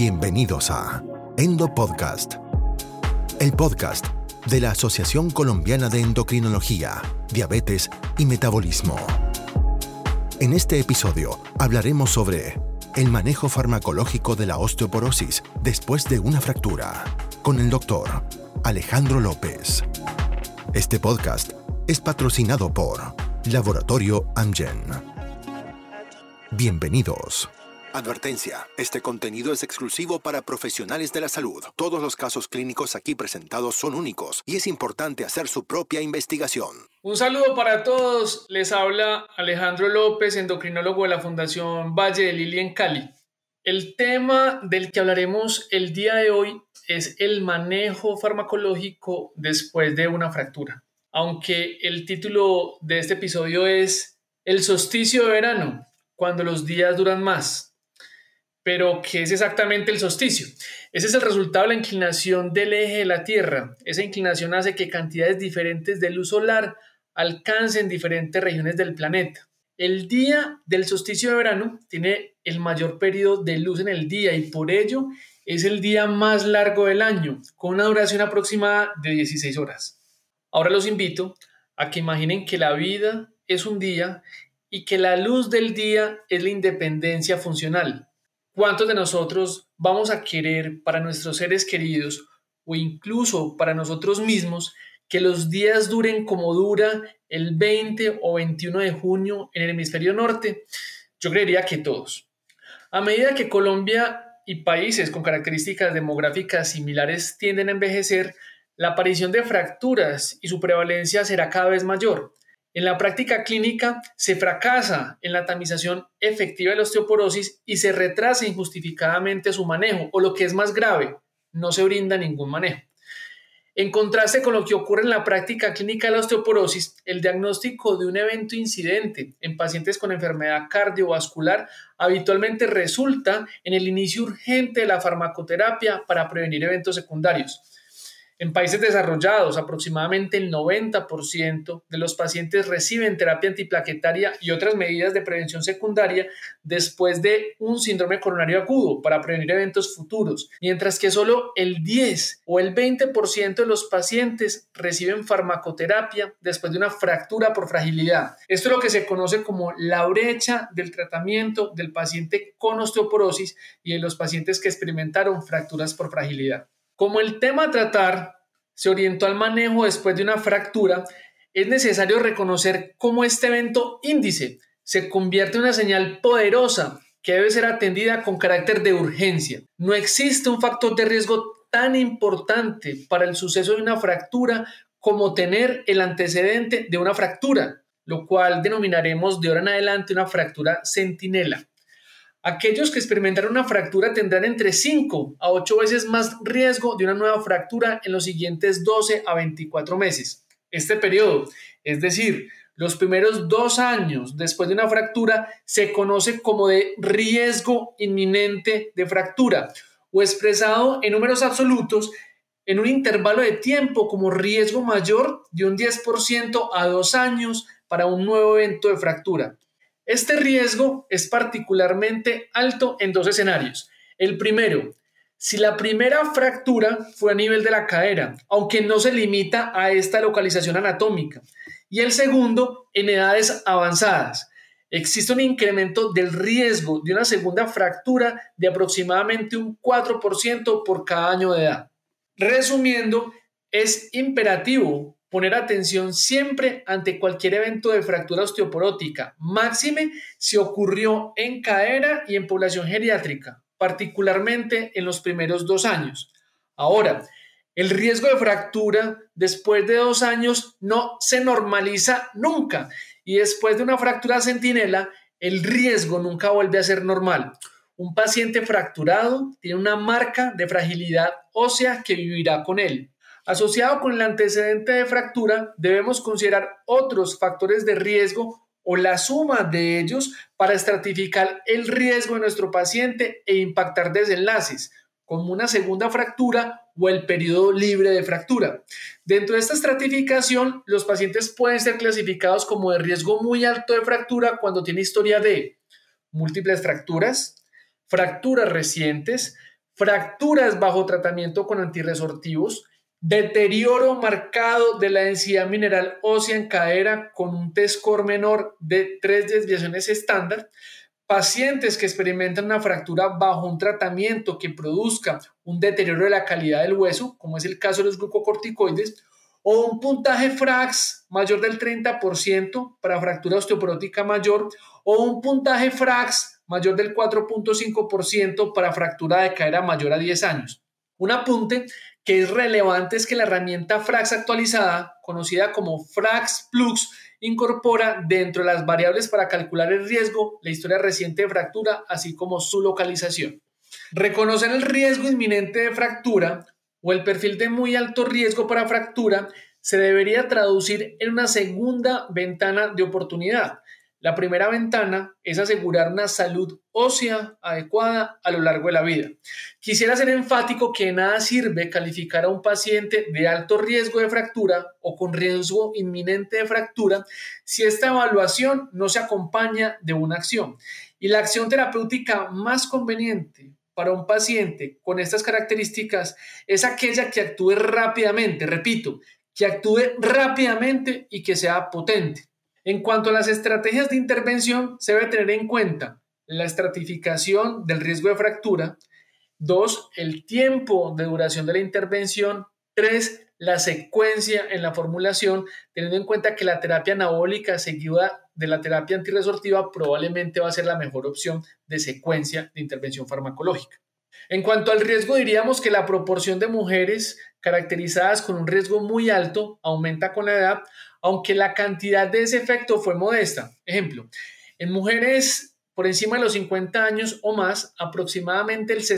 Bienvenidos a Endo Podcast, el podcast de la Asociación Colombiana de Endocrinología, Diabetes y Metabolismo. En este episodio hablaremos sobre el manejo farmacológico de la osteoporosis después de una fractura, con el doctor Alejandro López. Este podcast es patrocinado por Laboratorio Amgen. Bienvenidos. Advertencia: este contenido es exclusivo para profesionales de la salud. Todos los casos clínicos aquí presentados son únicos y es importante hacer su propia investigación. Un saludo para todos. Les habla Alejandro López, endocrinólogo de la Fundación Valle de Lili en Cali. El tema del que hablaremos el día de hoy es el manejo farmacológico después de una fractura. Aunque el título de este episodio es El solsticio de verano, cuando los días duran más. Pero, ¿qué es exactamente el solsticio? Ese es el resultado de la inclinación del eje de la Tierra. Esa inclinación hace que cantidades diferentes de luz solar alcancen diferentes regiones del planeta. El día del solsticio de verano tiene el mayor periodo de luz en el día y por ello es el día más largo del año, con una duración aproximada de 16 horas. Ahora los invito a que imaginen que la vida es un día y que la luz del día es la independencia funcional. ¿Cuántos de nosotros vamos a querer para nuestros seres queridos o incluso para nosotros mismos que los días duren como dura el 20 o 21 de junio en el hemisferio norte? Yo creería que todos. A medida que Colombia y países con características demográficas similares tienden a envejecer, la aparición de fracturas y su prevalencia será cada vez mayor. En la práctica clínica se fracasa en la tamización efectiva de la osteoporosis y se retrasa injustificadamente su manejo, o lo que es más grave, no se brinda ningún manejo. En contraste con lo que ocurre en la práctica clínica de la osteoporosis, el diagnóstico de un evento incidente en pacientes con enfermedad cardiovascular habitualmente resulta en el inicio urgente de la farmacoterapia para prevenir eventos secundarios. En países desarrollados, aproximadamente el 90% de los pacientes reciben terapia antiplaquetaria y otras medidas de prevención secundaria después de un síndrome coronario agudo para prevenir eventos futuros, mientras que solo el 10 o el 20% de los pacientes reciben farmacoterapia después de una fractura por fragilidad. Esto es lo que se conoce como la brecha del tratamiento del paciente con osteoporosis y de los pacientes que experimentaron fracturas por fragilidad. Como el tema a tratar se orientó al manejo después de una fractura, es necesario reconocer cómo este evento índice se convierte en una señal poderosa que debe ser atendida con carácter de urgencia. No existe un factor de riesgo tan importante para el suceso de una fractura como tener el antecedente de una fractura, lo cual denominaremos de ahora en adelante una fractura centinela. Aquellos que experimentaron una fractura tendrán entre 5 a 8 veces más riesgo de una nueva fractura en los siguientes 12 a 24 meses. Este periodo, es decir, los primeros 2 años después de una fractura, se conoce como de riesgo inminente de fractura o expresado en números absolutos en un intervalo de tiempo como riesgo mayor de un 10% a 2 años para un nuevo evento de fractura. Este riesgo es particularmente alto en 2 escenarios. El primero, si la primera fractura fue a nivel de la cadera, aunque no se limita a esta localización anatómica. Y el segundo, en edades avanzadas. Existe un incremento del riesgo de una segunda fractura de aproximadamente un 4% por cada año de edad. Resumiendo, es imperativo poner atención siempre ante cualquier evento de fractura osteoporótica, máxime si ocurrió en cadera y en población geriátrica, particularmente en los primeros 2 años. Ahora, el riesgo de fractura después de 2 años no se normaliza nunca y después de una fractura centinela, el riesgo nunca vuelve a ser normal. Un paciente fracturado tiene una marca de fragilidad ósea que vivirá con él. Asociado con el antecedente de fractura, debemos considerar otros factores de riesgo o la suma de ellos para estratificar el riesgo de nuestro paciente e impactar desenlaces, como una segunda fractura o el periodo libre de fractura. Dentro de esta estratificación, los pacientes pueden ser clasificados como de riesgo muy alto de fractura cuando tiene historia de múltiples fracturas, fracturas recientes, fracturas bajo tratamiento con antirresortivos, deterioro marcado de la densidad mineral ósea en cadera con un T-score menor de 3 desviaciones estándar, pacientes que experimentan una fractura bajo un tratamiento que produzca un deterioro de la calidad del hueso, como es el caso de los glucocorticoides, o un puntaje FRAX mayor del 30% para fractura osteoporótica mayor, o un puntaje FRAX mayor del 4.5% para fractura de cadera mayor a 10 años. Un apunte que es relevante es que la herramienta FRAX actualizada, conocida como FRAX Plus, incorpora dentro de las variables para calcular el riesgo la historia reciente de fractura, así como su localización. Reconocer el riesgo inminente de fractura o el perfil de muy alto riesgo para fractura se debería traducir en una segunda ventana de oportunidad. La primera ventana es asegurar una salud ósea adecuada a lo largo de la vida. Quisiera ser enfático que de nada sirve calificar a un paciente de alto riesgo de fractura o con riesgo inminente de fractura si esta evaluación no se acompaña de una acción. Y la acción terapéutica más conveniente para un paciente con estas características es aquella que actúe rápidamente, repito, que actúe rápidamente y que sea potente. En cuanto a las estrategias de intervención, se debe tener en cuenta la estratificación del riesgo de fractura, 2, el tiempo de duración de la intervención, 3, la secuencia en la formulación, teniendo en cuenta que la terapia anabólica seguida de la terapia antirresortiva probablemente va a ser la mejor opción de secuencia de intervención farmacológica. En cuanto al riesgo, diríamos que la proporción de mujeres caracterizadas con un riesgo muy alto aumenta con la edad, aunque la cantidad de ese efecto fue modesta. Ejemplo, en mujeres por encima de los 50 años o más, aproximadamente el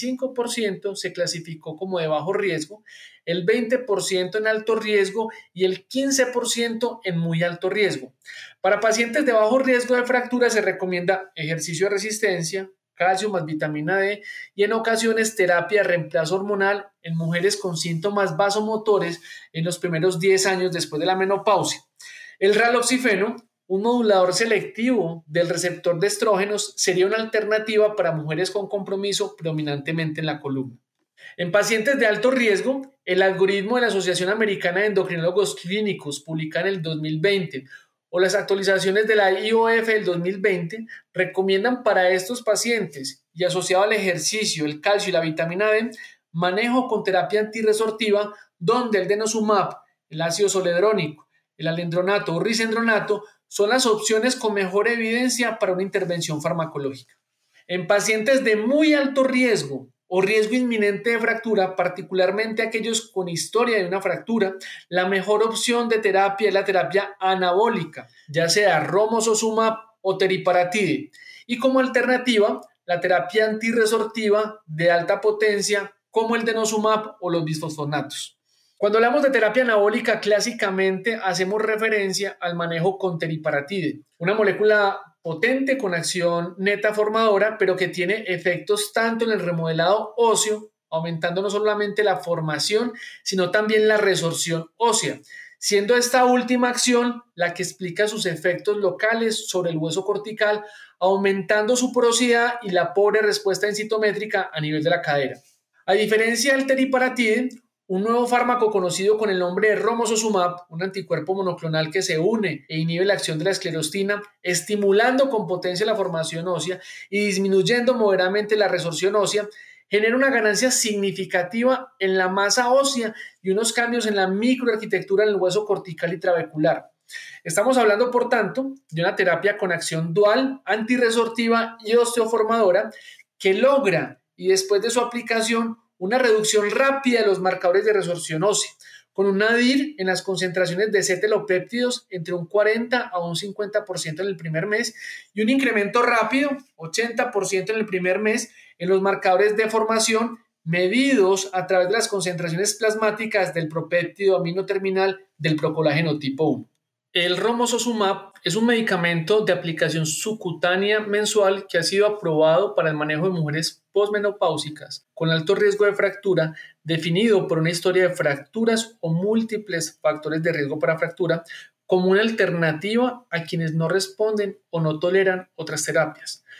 65% se clasificó como de bajo riesgo, el 20% en alto riesgo y el 15% en muy alto riesgo. Para pacientes de bajo riesgo de fractura se recomienda ejercicio de resistencia, calcio más vitamina D y en ocasiones terapia de reemplazo hormonal en mujeres con síntomas vasomotores en los primeros 10 años después de la menopausia. El raloxifeno, un modulador selectivo del receptor de estrógenos, sería una alternativa para mujeres con compromiso predominantemente en la columna. En pacientes de alto riesgo, el algoritmo de la Asociación Americana de Endocrinólogos Clínicos, publicada en el 2020, o las actualizaciones de la IOF del 2020 recomiendan para estos pacientes y asociado al ejercicio, el calcio y la vitamina D, manejo con terapia antirresortiva donde el denosumab, el ácido zoledrónico, el alendronato o risendronato son las opciones con mejor evidencia para una intervención farmacológica. En pacientes de muy alto riesgo o riesgo inminente de fractura, particularmente aquellos con historia de una fractura, la mejor opción de terapia es la terapia anabólica, ya sea romosozumab o teriparatide, y como alternativa, la terapia antirresortiva de alta potencia como el denosumab o los bisfosfonatos. Cuando hablamos de terapia anabólica, clásicamente hacemos referencia al manejo con teriparatide, una molécula potente con acción neta formadora, pero que tiene efectos tanto en el remodelado óseo, aumentando no solamente la formación, sino también la resorción ósea, siendo esta última acción la que explica sus efectos locales sobre el hueso cortical, aumentando su porosidad y la pobre respuesta densitométrica a nivel de la cadera. A diferencia del teriparatide, un nuevo fármaco conocido con el nombre de romosozumab, un anticuerpo monoclonal que se une e inhibe la acción de la esclerostina, estimulando con potencia la formación ósea y disminuyendo moderadamente la resorción ósea, genera una ganancia significativa en la masa ósea y unos cambios en la microarquitectura del hueso cortical y trabecular. Estamos hablando, por tanto, de una terapia con acción dual, antirresortiva y osteoformadora que logra, y después de su aplicación, una reducción rápida de los marcadores de resorción ósea, con un nadir en las concentraciones de cetelopéptidos entre un 40 a un 50% en el primer mes y un incremento rápido, 80% en el primer mes, en los marcadores de formación medidos a través de las concentraciones plasmáticas del propéptido amino terminal del procolágeno tipo 1. El romosozumab es un medicamento de aplicación subcutánea mensual que ha sido aprobado para el manejo de mujeres posmenopáusicas con alto riesgo de fractura, definido por una historia de fracturas o múltiples factores de riesgo para fractura, como una alternativa a quienes no responden o no toleran otras terapias.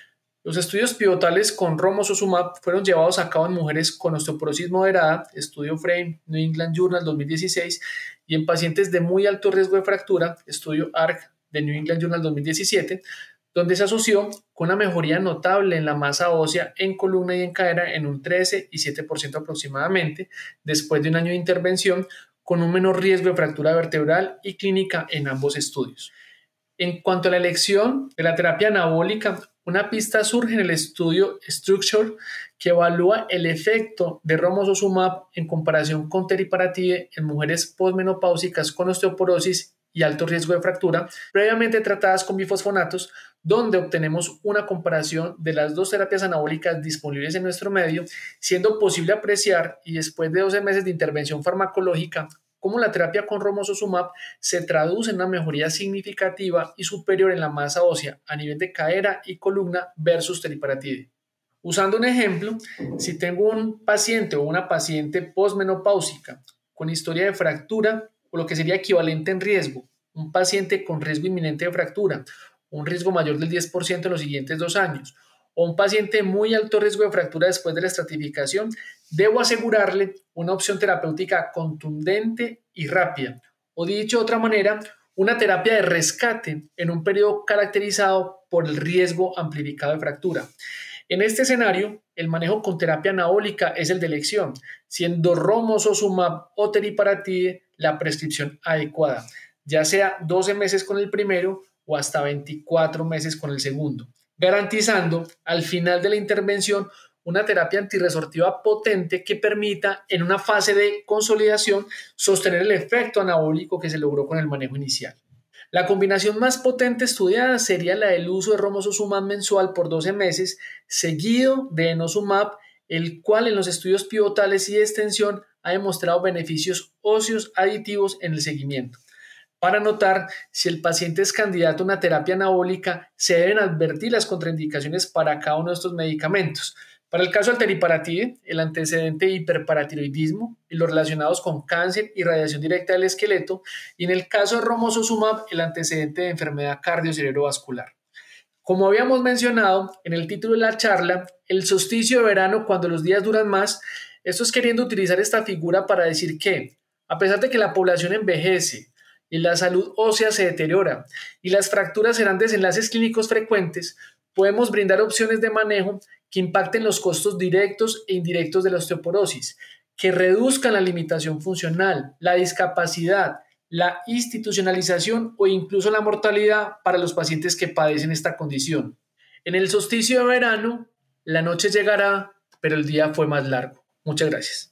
Los estudios pivotales con romosozumab fueron llevados a cabo en mujeres con osteoporosis moderada, estudio Frame, New England Journal 2016, y en pacientes de muy alto riesgo de fractura, estudio ARC de New England Journal 2017, donde se asoció con una mejoría notable en la masa ósea en columna y en cadera en un 13 y 7% aproximadamente, después de un año de intervención, con un menor riesgo de fractura vertebral y clínica en ambos estudios. En cuanto a la elección de la terapia anabólica, una pista surge en el estudio Structure que evalúa el efecto de romosozumab en comparación con teriparatide en mujeres posmenopáusicas con osteoporosis y alto riesgo de fractura, previamente tratadas con bifosfonatos, donde obtenemos una comparación de las dos terapias anabólicas disponibles en nuestro medio, siendo posible apreciar, y después de 12 meses de intervención farmacológica, cómo la terapia con romosozumab se traduce en una mejoría significativa y superior en la masa ósea a nivel de cadera y columna versus teriparatide. Usando un ejemplo, si tengo un paciente o una paciente posmenopáusica con historia de fractura o lo que sería equivalente en riesgo, un paciente con riesgo inminente de fractura, un riesgo mayor del 10% en los siguientes 2 años, o un paciente muy alto riesgo de fractura después de la estratificación, debo asegurarle una opción terapéutica contundente y rápida, o dicho de otra manera, una terapia de rescate en un periodo caracterizado por el riesgo amplificado de fractura. En este escenario, el manejo con terapia anabólica es el de elección, siendo romosozumab o teriparatide la prescripción adecuada, ya sea 12 meses con el primero o hasta 24 meses con el segundo, garantizando al final de la intervención una terapia antirresortiva potente que permita en una fase de consolidación sostener el efecto anabólico que se logró con el manejo inicial. La combinación más potente estudiada sería la del uso de romosozumab mensual por 12 meses, seguido de denosumab, el cual en los estudios pivotales y de extensión ha demostrado beneficios óseos aditivos en el seguimiento. Para notar si el paciente es candidato a una terapia anabólica, se deben advertir las contraindicaciones para cada uno de estos medicamentos. Para el caso del teriparatide, el antecedente de hiperparatiroidismo y los relacionados con cáncer y radiación directa del esqueleto, y en el caso de romosozumab, el antecedente de enfermedad cardiocerebrovascular. Como habíamos mencionado en el título de la charla, el solsticio de verano, cuando los días duran más, esto es queriendo utilizar esta figura para decir que, a pesar de que la población envejece y la salud ósea se deteriora y las fracturas serán desenlaces clínicos frecuentes, podemos brindar opciones de manejo que impacten los costos directos e indirectos de la osteoporosis, que reduzcan la limitación funcional, la discapacidad, la institucionalización o incluso la mortalidad para los pacientes que padecen esta condición. En el solsticio de verano, la noche llegará, pero el día fue más largo. Muchas gracias.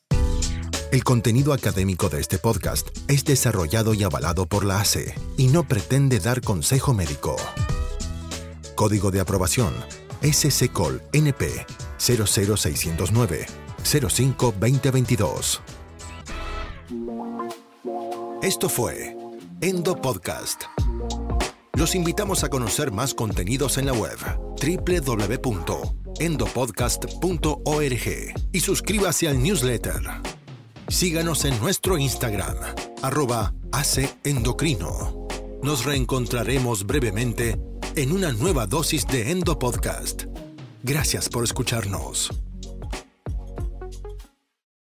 El contenido académico de este podcast es desarrollado y avalado por la ACE y no pretende dar consejo médico. Código de aprobación SCCOL NP 00609 05 2022. Esto fue Endo Podcast. Los invitamos a conocer más contenidos en la web www.endopodcast.org y suscríbase al newsletter. Síganos en nuestro Instagram @ACEendocrino. Nos reencontraremos brevemente en una nueva dosis de Endo Podcast. Gracias por escucharnos.